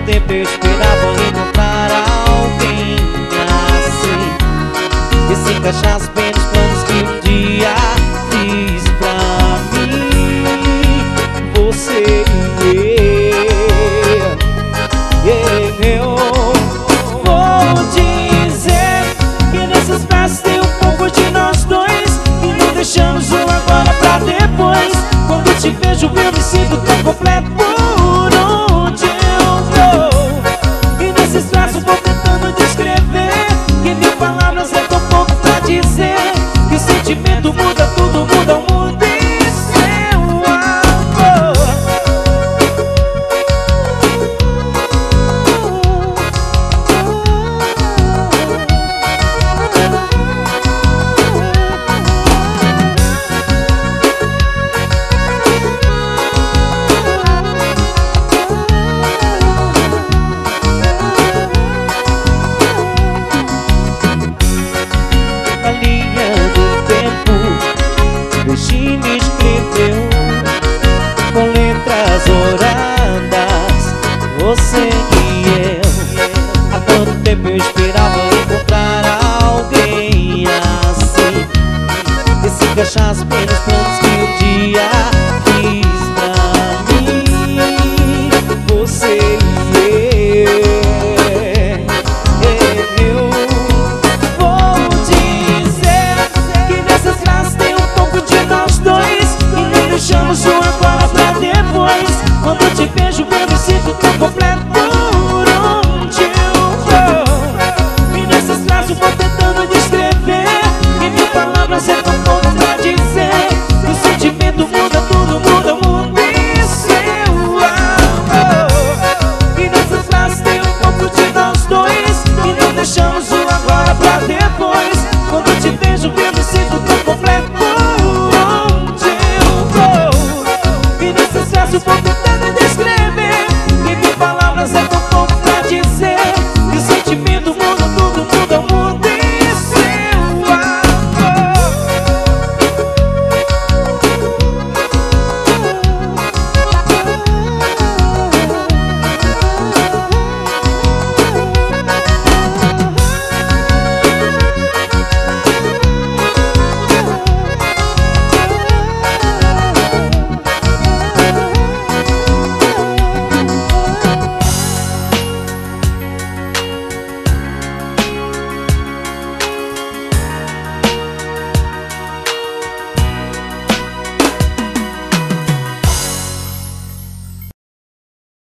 tempo eu esperava encontrar alguém assim, e se encaixasse bem nos planos que um dia fiz pra mim. Você e eu vou dizer que nessas festas tem um pouco de nós dois, e não deixamos um agora pra depois. Quando te vejo eu me sinto tão completo.